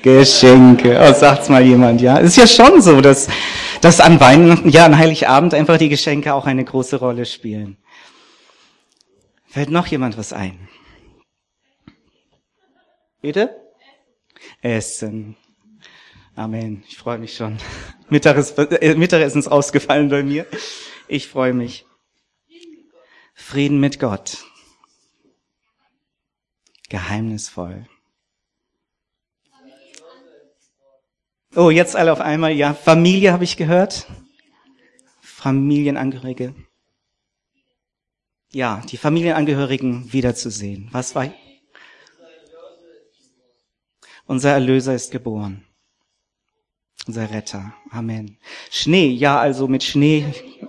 Geschenke. Oh, sagt's mal jemand, ja. Es ist ja schon so, dass an Weihnachten, ja, an Heiligabend einfach die Geschenke auch eine große Rolle spielen. Fällt noch jemand was ein? Bitte? Essen. Amen. Ich freue mich schon. Mittagessen ist ausgefallen bei mir. Ich freue mich. Frieden mit Gott. Geheimnisvoll. Oh, jetzt alle auf einmal. Ja, Familie habe ich gehört. Familienangehörige. Ja, die Familienangehörigen wiederzusehen. Was war? Unser Erlöser ist geboren. Unser Retter. Amen. Schnee, ja, also mit Schnee.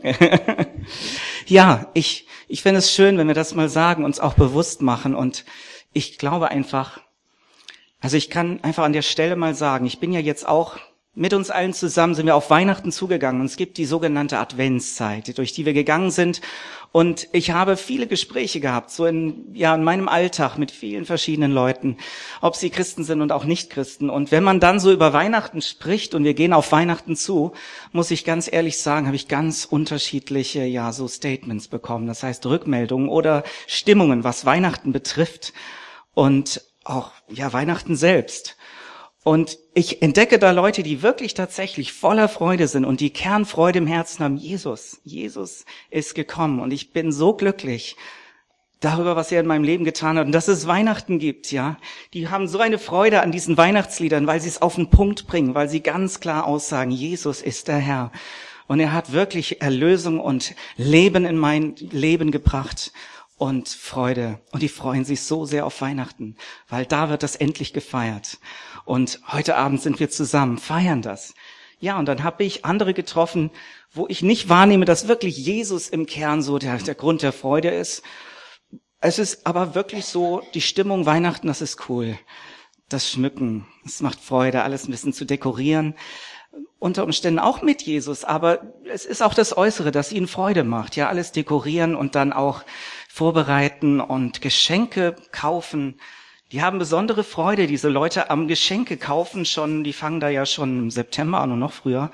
Ja, ich finde es schön, wenn wir das mal sagen, uns auch bewusst machen. Und ich glaube einfach, also ich kann einfach an der Stelle mal sagen, ich bin ja jetzt auch mit uns allen zusammen, sind wir auf Weihnachten zugegangen. Und es gibt die sogenannte Adventszeit, durch die wir gegangen sind. Und ich habe viele Gespräche gehabt, so in meinem Alltag mit vielen verschiedenen Leuten, ob sie Christen sind und auch Nicht-Christen. Und wenn man dann so über Weihnachten spricht und wir gehen auf Weihnachten zu, muss ich ganz ehrlich sagen, habe ich ganz unterschiedliche, so Statements bekommen. Das heißt Rückmeldungen oder Stimmungen, was Weihnachten betrifft. Und auch, Weihnachten selbst. Und ich entdecke da Leute, die wirklich tatsächlich voller Freude sind und die Kernfreude im Herzen haben. Jesus ist gekommen und ich bin so glücklich darüber, was er in meinem Leben getan hat und dass es Weihnachten gibt, ja. Die haben so eine Freude an diesen Weihnachtsliedern, weil sie es auf den Punkt bringen, weil sie ganz klar aussagen, Jesus ist der Herr. Und er hat wirklich Erlösung und Leben in mein Leben gebracht. Und Freude. Und die freuen sich so sehr auf Weihnachten, weil da wird das endlich gefeiert. Und heute Abend sind wir zusammen, feiern das. Ja, und dann habe ich andere getroffen, wo ich nicht wahrnehme, dass wirklich Jesus im Kern so der Grund der Freude ist. Es ist aber wirklich so, die Stimmung Weihnachten, das ist cool. Das Schmücken, es macht Freude, alles ein bisschen zu dekorieren. Unter Umständen auch mit Jesus, aber es ist auch das Äußere, das ihnen Freude macht. Ja, alles dekorieren und dann auch vorbereiten und Geschenke kaufen. Die haben besondere Freude, diese Leute am Geschenke kaufen schon, die fangen da ja schon im September an und noch früher.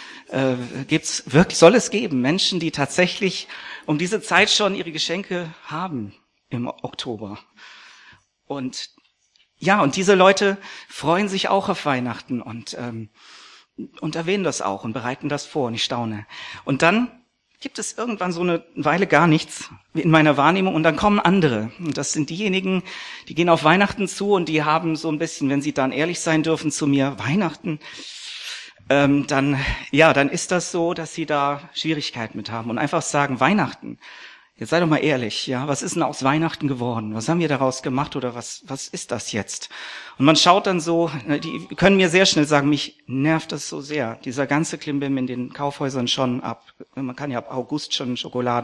Soll es geben, Menschen, die tatsächlich um diese Zeit schon ihre Geschenke haben im Oktober. Und diese Leute freuen sich auch auf Weihnachten und erwähnen das auch und bereiten das vor und ich staune. Und dann gibt es irgendwann so eine Weile gar nichts in meiner Wahrnehmung und dann kommen andere. Und das sind diejenigen, die gehen auf Weihnachten zu und die haben so ein bisschen, wenn sie dann ehrlich sein dürfen zu mir, Weihnachten, dann ist das so, dass sie da Schwierigkeiten mit haben und einfach sagen, Weihnachten. Jetzt sei doch mal ehrlich, was ist denn aus Weihnachten geworden? Was haben wir daraus gemacht oder was ist das jetzt? Und man schaut dann so, die können mir sehr schnell sagen, mich nervt das so sehr. Dieser ganze Klimbim in den Kaufhäusern schon man kann ja ab August schon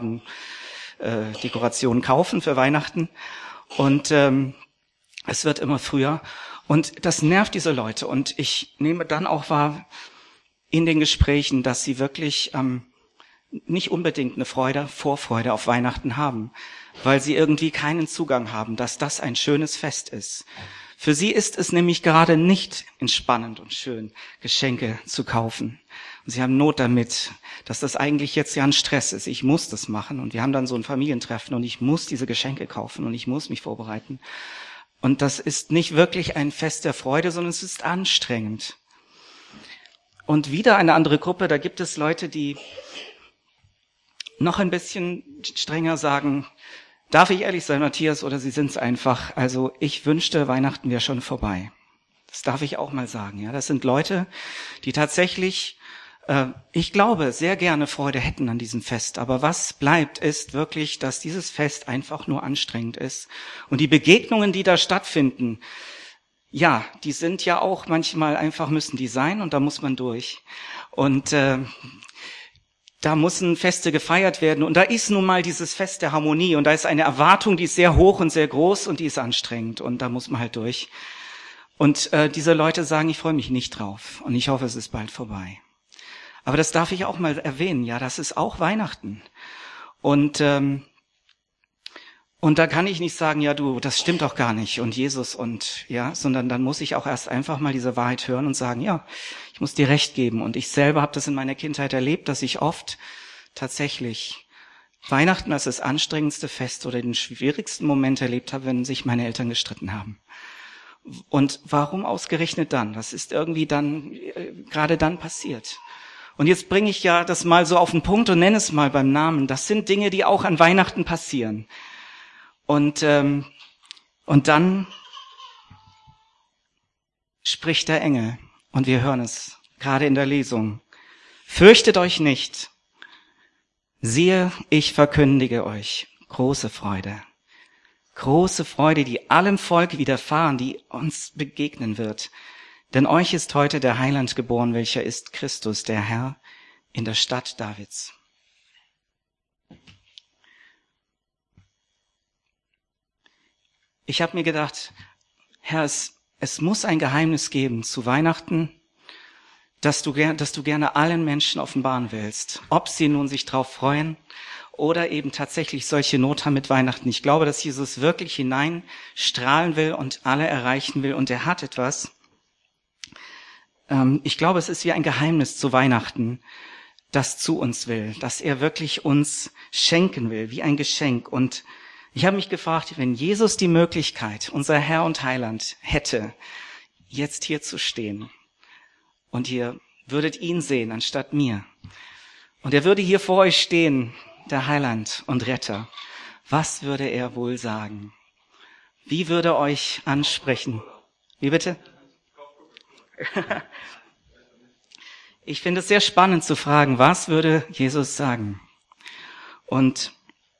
Schokoladendekorationen kaufen für Weihnachten. Und es wird immer früher. Und das nervt diese Leute. Und ich nehme dann auch wahr in den Gesprächen, dass sie wirklich nicht unbedingt eine Vorfreude auf Weihnachten haben, weil sie irgendwie keinen Zugang haben, dass das ein schönes Fest ist. Für sie ist es nämlich gerade nicht entspannend und schön, Geschenke zu kaufen. Und sie haben Not damit, dass das eigentlich jetzt ein Stress ist. Ich muss das machen und wir haben dann so ein Familientreffen und ich muss diese Geschenke kaufen und ich muss mich vorbereiten. Und das ist nicht wirklich ein Fest der Freude, sondern es ist anstrengend. Und wieder eine andere Gruppe, da gibt es Leute, die noch ein bisschen strenger sagen, darf ich ehrlich sein, Matthias, oder Sie sind es einfach. Also ich wünschte, Weihnachten wäre schon vorbei. Das darf ich auch mal sagen. Ja, das sind Leute, die tatsächlich, ich glaube, sehr gerne Freude hätten an diesem Fest. Aber was bleibt, ist wirklich, dass dieses Fest einfach nur anstrengend ist. Und die Begegnungen, die da stattfinden, die sind ja auch manchmal einfach, müssen die sein und da muss man durch. Und da müssen Feste gefeiert werden und da ist nun mal dieses Fest der Harmonie und da ist eine Erwartung, die ist sehr hoch und sehr groß und die ist anstrengend und da muss man halt durch. Und diese Leute sagen, ich freue mich nicht drauf und ich hoffe, es ist bald vorbei. Aber das darf ich auch mal erwähnen, das ist auch Weihnachten. Und Und da kann ich nicht sagen, ja du, das stimmt doch gar nicht und Jesus und ja, sondern dann muss ich auch erst einfach mal diese Wahrheit hören und sagen, ja, ich muss dir recht geben. Und ich selber habe das in meiner Kindheit erlebt, dass ich oft tatsächlich Weihnachten als das anstrengendste Fest oder den schwierigsten Moment erlebt habe, wenn sich meine Eltern gestritten haben. Und warum ausgerechnet dann? Das ist irgendwie dann, gerade dann passiert. Und jetzt bringe ich ja das mal so auf den Punkt und nenne es mal beim Namen. Das sind Dinge, die auch an Weihnachten passieren. Und dann spricht der Engel, und wir hören es gerade in der Lesung. Fürchtet euch nicht. Siehe, ich verkündige euch große Freude. Große Freude, die allem Volk widerfahren, die uns begegnen wird. Denn euch ist heute der Heiland geboren, welcher ist Christus, der Herr, in der Stadt Davids. Ich habe mir gedacht, Herr, es muss ein Geheimnis geben zu Weihnachten, dass du gerne allen Menschen offenbaren willst, ob sie nun sich drauf freuen oder eben tatsächlich solche Not haben mit Weihnachten. Ich glaube, dass Jesus wirklich hineinstrahlen will und alle erreichen will, und er hat etwas. Ich glaube, es ist wie ein Geheimnis zu Weihnachten, das zu uns will, dass er wirklich uns schenken will, wie ein Geschenk. Und ich habe mich gefragt, wenn Jesus die Möglichkeit, unser Herr und Heiland, hätte, jetzt hier zu stehen und ihr würdet ihn sehen anstatt mir und er würde hier vor euch stehen, der Heiland und Retter, was würde er wohl sagen? Wie würde er euch ansprechen? Wie bitte? Ich finde es sehr spannend zu fragen, was würde Jesus sagen? Und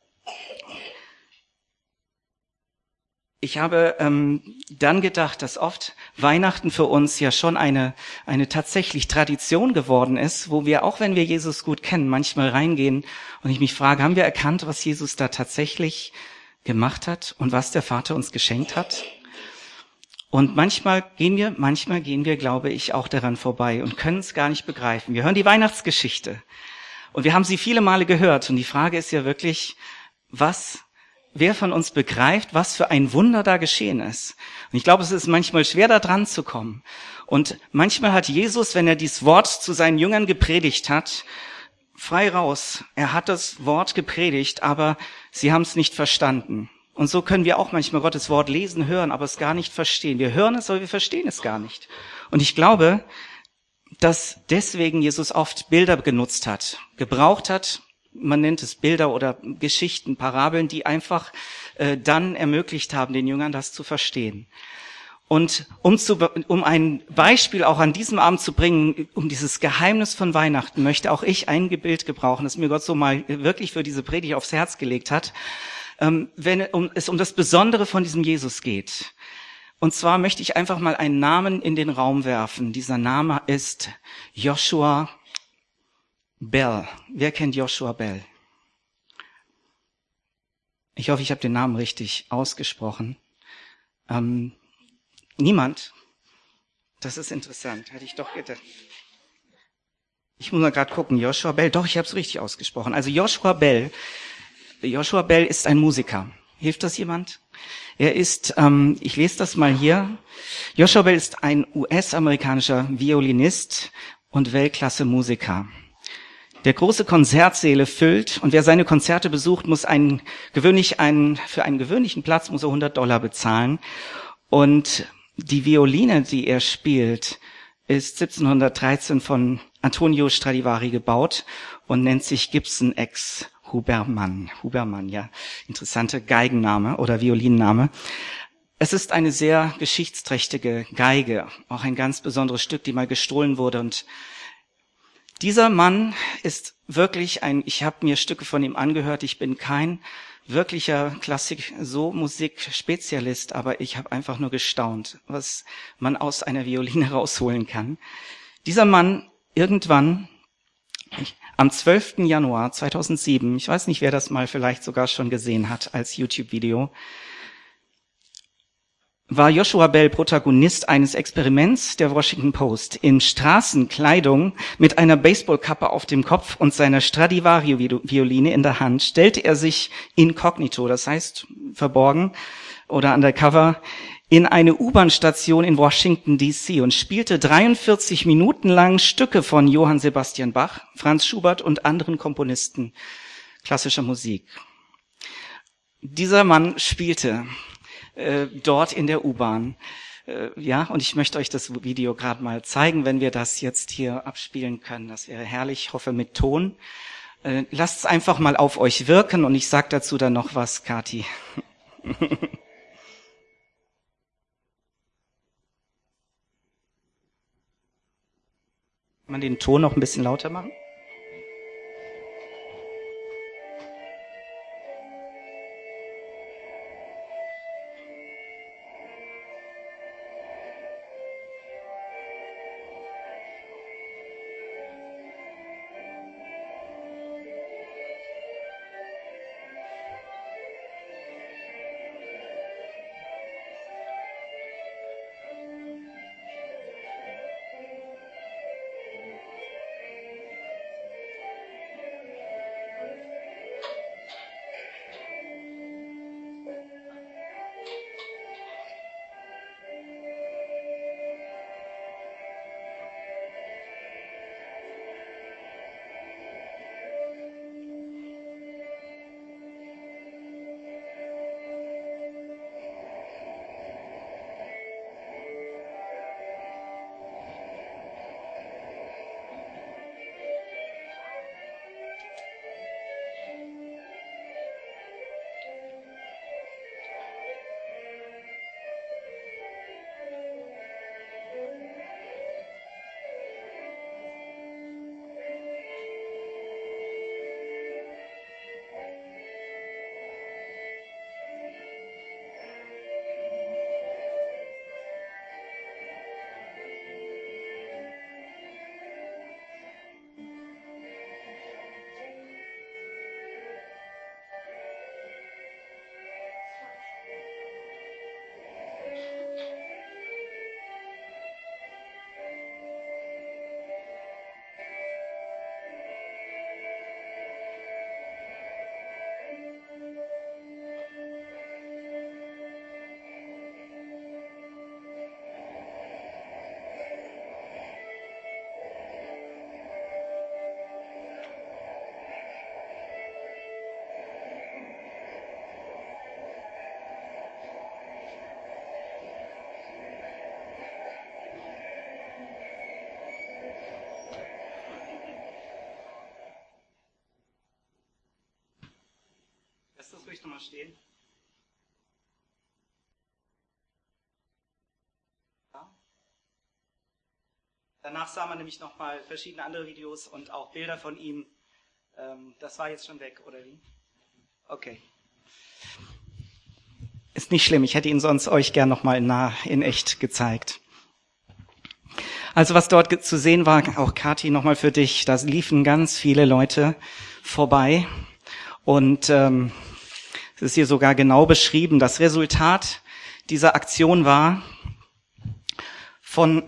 ich habe dann gedacht, dass oft Weihnachten für uns ja schon eine tatsächlich Tradition geworden ist, wo wir, auch wenn wir Jesus gut kennen, manchmal reingehen und ich mich frage, haben wir erkannt, was Jesus da tatsächlich gemacht hat und was der Vater uns geschenkt hat? Und manchmal gehen wir, glaube ich, auch daran vorbei und können es gar nicht begreifen. Wir hören die Weihnachtsgeschichte und wir haben sie viele Male gehört und die Frage ist ja wirklich, wer von uns begreift, was für ein Wunder da geschehen ist. Und ich glaube, es ist manchmal schwer, da dran zu kommen. Und manchmal hat Jesus, wenn er dieses Wort zu seinen Jüngern gepredigt hat, frei raus, er hat das Wort gepredigt, aber sie haben es nicht verstanden. Und so können wir auch manchmal Gottes Wort lesen, hören, aber es gar nicht verstehen. Wir hören es, aber wir verstehen es gar nicht. Und ich glaube, dass deswegen Jesus oft Bilder genutzt hat, gebraucht hat. Man nennt es Bilder oder Geschichten, Parabeln, die einfach dann ermöglicht haben, den Jüngern das zu verstehen. Und um ein Beispiel auch an diesem Abend zu bringen, um dieses Geheimnis von Weihnachten, möchte auch ich ein Bild gebrauchen, das mir Gott so mal wirklich für diese Predigt aufs Herz gelegt hat, wenn es um das Besondere von diesem Jesus geht. Und zwar möchte ich einfach mal einen Namen in den Raum werfen. Dieser Name ist Joshua Bell. Wer kennt Joshua Bell? Ich hoffe, ich habe den Namen richtig ausgesprochen. Niemand? Das ist interessant. Hätte ich doch gedacht. Ich muss mal gerade gucken. Joshua Bell. Doch, ich habe es richtig ausgesprochen. Also Joshua Bell ist ein Musiker. Hilft das jemand? Er ist, ich lese das mal hier. Joshua Bell ist ein US-amerikanischer Violinist und Weltklasse-Musiker, der große Konzertsäle füllt, und wer seine Konzerte besucht, muss für einen gewöhnlichen Platz muss er $100 bezahlen. Und die Violine, die er spielt, ist 1713 von Antonio Stradivari gebaut und nennt sich Gibson X Huberman. Huberman, ja, interessante Geigenname oder Violinname. Es ist eine sehr geschichtsträchtige Geige, auch ein ganz besonderes Stück, die mal gestohlen wurde. Und dieser Mann ist wirklich ich habe mir Stücke von ihm angehört, ich bin kein wirklicher Musikspezialist, aber ich habe einfach nur gestaunt, was man aus einer Violine rausholen kann. Dieser Mann irgendwann am 12. Januar 2007, ich weiß nicht, wer das mal vielleicht sogar schon gesehen hat als YouTube-Video, war Joshua Bell Protagonist eines Experiments der Washington Post. In Straßenkleidung mit einer Baseballkappe auf dem Kopf und seiner Stradivari-Violine in der Hand stellte er sich inkognito, das heißt verborgen oder undercover, in eine U-Bahn-Station in Washington D.C. und spielte 43 Minuten lang Stücke von Johann Sebastian Bach, Franz Schubert und anderen Komponisten klassischer Musik. Dieser Mann spielte dort in der U-Bahn. Ja, und ich möchte euch das Video gerade mal zeigen, wenn wir das jetzt hier abspielen können. Das wäre herrlich, ich hoffe mit Ton. Lasst es einfach mal auf euch wirken und ich sage dazu dann noch was, Kathi. Kann man den Ton noch ein bisschen lauter machen? Lass das ruhig nochmal stehen. Ja. Danach sah man nämlich nochmal verschiedene andere Videos und auch Bilder von ihm. Das war jetzt schon weg, oder wie? Okay. Ist nicht schlimm, ich hätte ihn sonst euch gern nochmal in echt gezeigt. Also was dort zu sehen war, auch Kathi nochmal für dich, da liefen ganz viele Leute vorbei und es ist hier sogar genau beschrieben. Das Resultat dieser Aktion war, von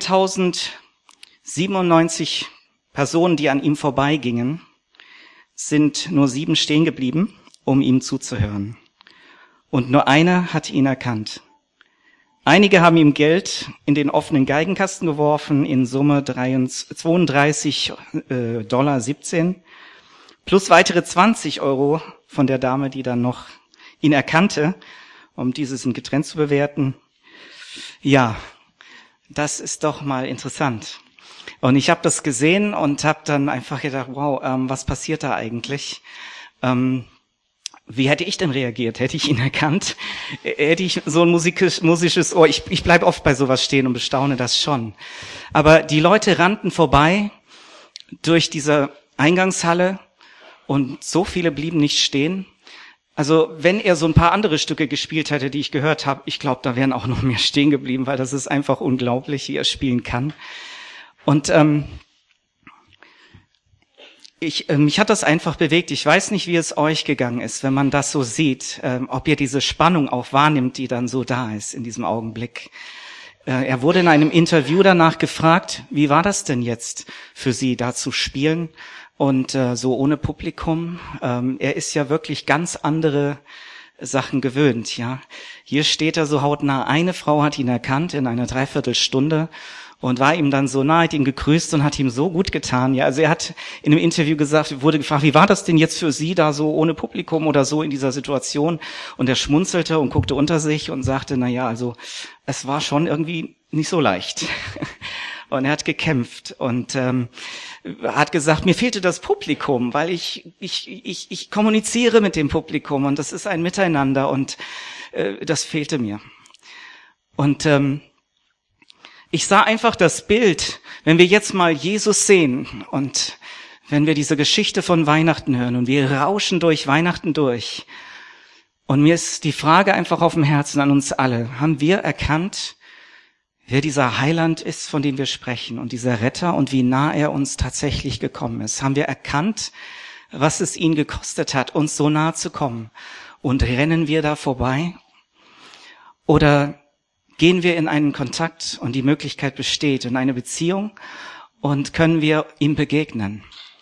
1097 Personen, die an ihm vorbeigingen, sind nur 7 stehen geblieben, um ihm zuzuhören. Und nur einer hat ihn erkannt. Einige haben ihm Geld in den offenen Geigenkasten geworfen, in Summe $32,17 plus weitere 20 € von der Dame, die dann noch ihn erkannte, um dieses in getrennt zu bewerten. Ja, das ist doch mal interessant. Und ich habe das gesehen und habe dann einfach gedacht, wow, was passiert da eigentlich? Wie hätte ich denn reagiert? Hätte ich ihn erkannt? Hätte ich so ein musisches Ohr? Ich bleibe oft bei sowas stehen und bestaune das schon. Aber die Leute rannten vorbei durch diese Eingangshalle und so viele blieben nicht stehen. Also wenn er so ein paar andere Stücke gespielt hätte, die ich gehört habe, ich glaube, da wären auch noch mehr stehen geblieben, weil das ist einfach unglaublich, wie er spielen kann. Und Mich hat das einfach bewegt. Ich weiß nicht, wie es euch gegangen ist, wenn man das so sieht, ob ihr diese Spannung auch wahrnimmt, die dann so da ist in diesem Augenblick. Er wurde in einem Interview danach gefragt, wie war das denn jetzt für Sie, da zu spielen und so ohne Publikum? Er ist ja wirklich ganz andere Sachen gewöhnt, ja. Hier steht er so hautnah. Eine Frau hat ihn erkannt in einer Dreiviertelstunde und war ihm dann so nah, hat ihn gegrüßt und hat ihm so gut getan. Ja, also er hat in einem Interview gesagt, wurde gefragt, wie war das denn jetzt für Sie da so ohne Publikum oder so in dieser Situation? Und er schmunzelte und guckte unter sich und sagte, na ja, also es war schon irgendwie nicht so leicht. Und er hat gekämpft und hat gesagt, mir fehlte das Publikum, weil ich kommuniziere mit dem Publikum und das ist ein Miteinander und das fehlte mir. Und ich sah einfach das Bild, wenn wir jetzt mal Jesus sehen und wenn wir diese Geschichte von Weihnachten hören und wir rauschen durch Weihnachten durch. Und mir ist die Frage einfach auf dem Herzen an uns alle. Haben wir erkannt, wer dieser Heiland ist, von dem wir sprechen und dieser Retter und wie nah er uns tatsächlich gekommen ist? Haben wir erkannt, was es ihn gekostet hat, uns so nah zu kommen? Und rennen wir da vorbei? Oder gehen wir in einen Kontakt und die Möglichkeit besteht, in eine Beziehung und können wir ihm begegnen?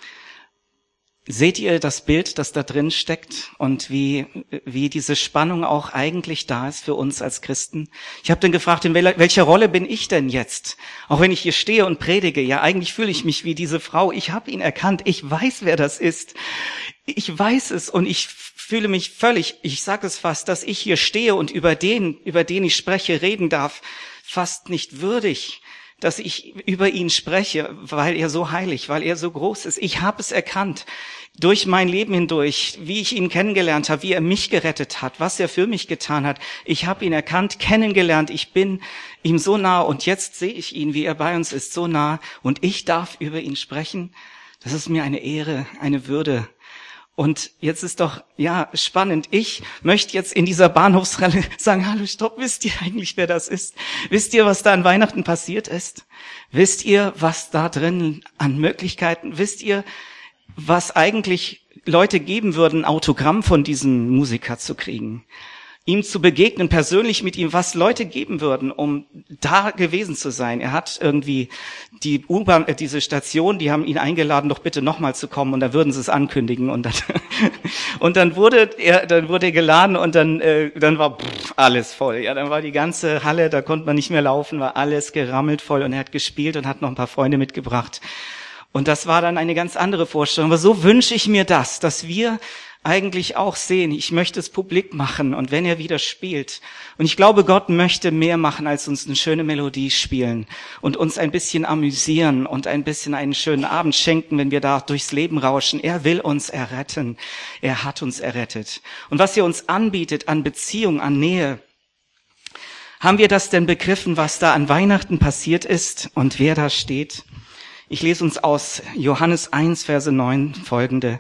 Seht ihr das Bild, das da drin steckt und wie diese Spannung auch eigentlich da ist für uns als Christen? Ich habe dann gefragt, in welcher Rolle bin ich denn jetzt? Auch wenn ich hier stehe und predige, ja, eigentlich fühle ich mich wie diese Frau. Ich habe ihn erkannt, ich weiß, wer das ist. Ich weiß es und ich fühle mich völlig, ich sage es fast, dass ich hier stehe und über den ich spreche, reden darf, fast nicht würdig, dass ich über ihn spreche, weil er so heilig, weil er so groß ist. Ich habe es erkannt, durch mein Leben hindurch, wie ich ihn kennengelernt habe, wie er mich gerettet hat, was er für mich getan hat. Ich habe ihn erkannt, kennengelernt, ich bin ihm so nah und jetzt sehe ich ihn, wie er bei uns ist, so nah und ich darf über ihn sprechen. Das ist mir eine Ehre, eine Würde. Und jetzt ist doch, ja, spannend. Ich möchte jetzt in dieser Bahnhofshalle sagen, hallo, stopp, wisst ihr eigentlich, wer das ist? Wisst ihr, was da an Weihnachten passiert ist? Wisst ihr, was da drin an Möglichkeiten? Wisst ihr, was eigentlich Leute geben würden, ein Autogramm von diesem Musiker zu kriegen? Ihm zu begegnen, persönlich mit ihm, was Leute geben würden, um da gewesen zu sein. Er hat irgendwie die U-Bahn, diese Station, die haben ihn eingeladen, doch bitte nochmal zu kommen und da würden sie es ankündigen und dann wurde er geladen und dann war alles voll. Ja, dann war die ganze Halle, da konnte man nicht mehr laufen, war alles gerammelt voll und er hat gespielt und hat noch ein paar Freunde mitgebracht. Und das war dann eine ganz andere Vorstellung. Aber so wünsche ich mir das, dass wir eigentlich auch sehen, ich möchte es publik machen und wenn er wieder spielt. Und ich glaube, Gott möchte mehr machen, als uns eine schöne Melodie spielen und uns ein bisschen amüsieren und ein bisschen einen schönen Abend schenken, wenn wir da durchs Leben rauschen. Er will uns erretten. Er hat uns errettet. Und was er uns anbietet an Beziehung, an Nähe, haben wir das denn begriffen, was da an Weihnachten passiert ist und wer da steht? Ich lese uns aus Johannes 1, Verse 9 folgende.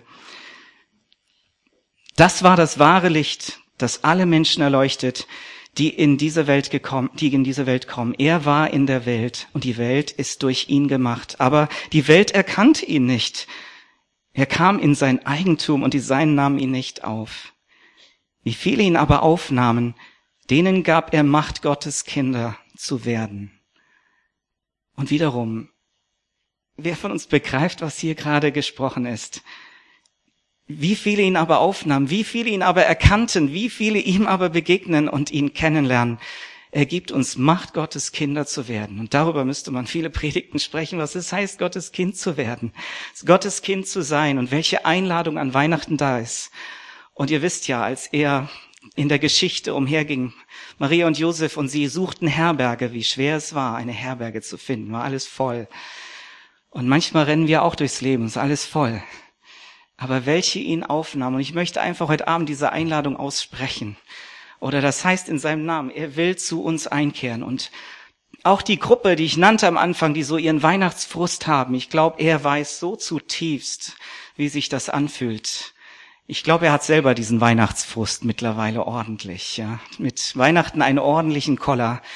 Das war das wahre Licht, das alle Menschen erleuchtet, die in diese Welt kommen. Er war in der Welt und die Welt ist durch ihn gemacht. Aber die Welt erkannte ihn nicht. Er kam in sein Eigentum und die Seinen nahmen ihn nicht auf. Wie viele ihn aber aufnahmen, denen gab er Macht, Gottes Kinder zu werden. Und wiederum, wer von uns begreift, was hier gerade gesprochen ist? Wie viele ihn aber aufnahmen, wie viele ihn aber erkannten, wie viele ihm aber begegnen und ihn kennenlernen. Er gibt uns Macht, Gottes Kinder zu werden. Und darüber müsste man viele Predigten sprechen, was es heißt, Gottes Kind zu werden, Gottes Kind zu sein und welche Einladung an Weihnachten da ist. Und ihr wisst ja, als er in der Geschichte umherging, Maria und Josef und sie suchten Herberge, wie schwer es war, eine Herberge zu finden, war alles voll. Und manchmal rennen wir auch durchs Leben, ist alles voll. Aber welche ihn aufnahmen. Und ich möchte einfach heute Abend diese Einladung aussprechen. Oder das heißt in seinem Namen, er will zu uns einkehren. Und auch die Gruppe, die ich nannte am Anfang, die so ihren Weihnachtsfrust haben, ich glaube, er weiß so zutiefst, wie sich das anfühlt. Ich glaube, er hat selber diesen Weihnachtsfrust mittlerweile ordentlich. Ja, mit Weihnachten einen ordentlichen Koller.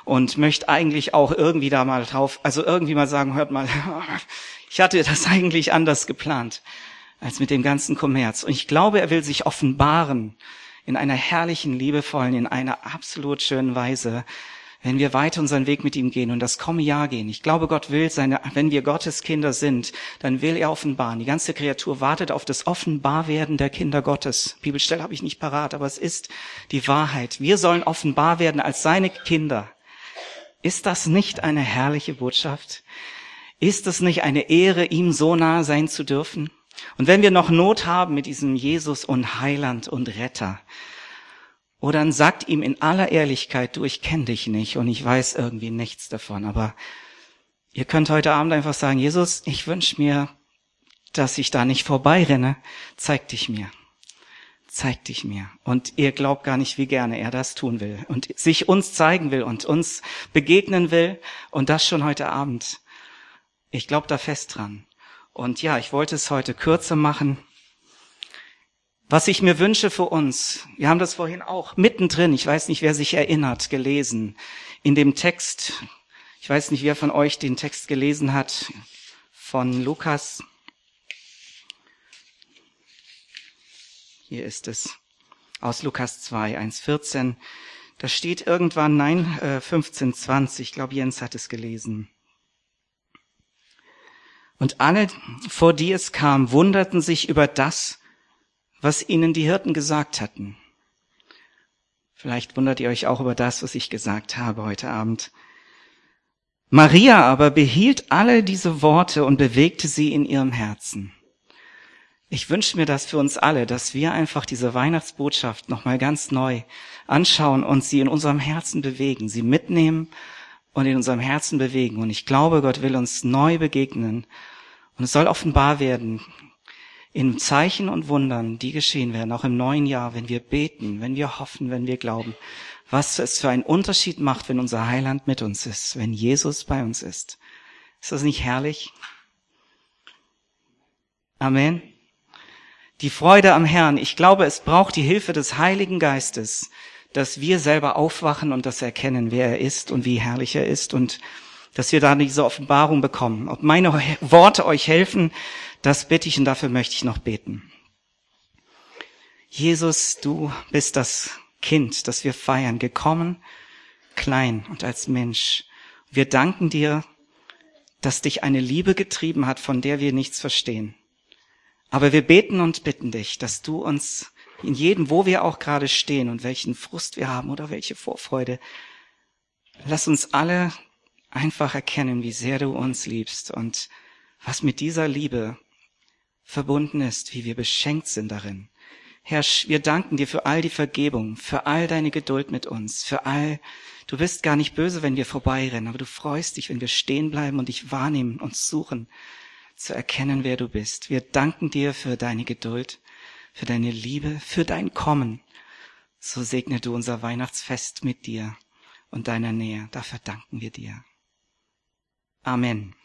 und möchte eigentlich auch irgendwie da mal drauf, also irgendwie mal sagen, hört mal, ich hatte das eigentlich anders geplant als mit dem ganzen Kommerz. Und ich glaube, er will sich offenbaren in einer herrlichen, liebevollen, in einer absolut schönen Weise, wenn wir weiter unseren Weg mit ihm gehen und das kommende Jahr gehen. Ich glaube, Gott will wenn wir Gottes Kinder sind, dann will er offenbaren. Die ganze Kreatur wartet auf das Offenbarwerden der Kinder Gottes. Bibelstelle habe ich nicht parat, aber es ist die Wahrheit. Wir sollen offenbar werden als seine Kinder. Ist das nicht eine herrliche Botschaft? Ist es nicht eine Ehre, ihm so nahe sein zu dürfen? Und wenn wir noch Not haben mit diesem Jesus und Heiland und Retter, oder dann sagt ihm in aller Ehrlichkeit, du, ich kenne dich nicht und ich weiß irgendwie nichts davon. Aber ihr könnt heute Abend einfach sagen, Jesus, ich wünsche mir, dass ich da nicht vorbeirenne. Zeig dich mir. Zeig dich mir. Und ihr glaubt gar nicht, wie gerne er das tun will und sich uns zeigen will und uns begegnen will. Und das schon heute Abend. Ich glaube da fest dran. Und ja, ich wollte es heute kürzer machen. Was ich mir wünsche für uns, wir haben das vorhin auch mittendrin, ich weiß nicht, wer sich erinnert, gelesen, in dem Text, ich weiß nicht, wer von euch den Text gelesen hat, von Lukas. Hier ist es, aus Lukas 2, 1,14. Da steht irgendwann, 15,20, ich glaube, Jens hat es gelesen. Und alle, vor die es kam, wunderten sich über das, was ihnen die Hirten gesagt hatten. Vielleicht wundert ihr euch auch über das, was ich gesagt habe heute Abend. Maria aber behielt alle diese Worte und bewegte sie in ihrem Herzen. Ich wünsche mir das für uns alle, dass wir einfach diese Weihnachtsbotschaft nochmal ganz neu anschauen und sie in unserem Herzen bewegen, sie mitnehmen und in unserem Herzen bewegen. Und ich glaube, Gott will uns neu begegnen und es soll offenbar werden, in Zeichen und Wundern, die geschehen werden, auch im neuen Jahr, wenn wir beten, wenn wir hoffen, wenn wir glauben, was es für einen Unterschied macht, wenn unser Heiland mit uns ist, wenn Jesus bei uns ist. Ist das nicht herrlich? Amen. Die Freude am Herrn. Ich glaube, es braucht die Hilfe des Heiligen Geistes, dass wir selber aufwachen und das erkennen, wer er ist und wie herrlich er ist und dass wir da diese Offenbarung bekommen. Ob meine Worte euch helfen, das bitte ich und dafür möchte ich noch beten. Jesus, du bist das Kind, das wir feiern, gekommen, klein und als Mensch. Wir danken dir, dass dich eine Liebe getrieben hat, von der wir nichts verstehen. Aber wir beten und bitten dich, dass du uns in jedem, wo wir auch gerade stehen und welchen Frust wir haben oder welche Vorfreude, lass uns alle einfach erkennen, wie sehr du uns liebst und was mit dieser Liebe verbunden ist, wie wir beschenkt sind darin. Herr, wir danken dir für all die Vergebung, für all deine Geduld mit uns, du bist gar nicht böse, wenn wir vorbeirennen, aber du freust dich, wenn wir stehen bleiben und dich wahrnehmen und suchen, zu erkennen, wer du bist. Wir danken dir für deine Geduld, für deine Liebe, für dein Kommen. So segne du unser Weihnachtsfest mit dir und deiner Nähe. Dafür danken wir dir. Amen.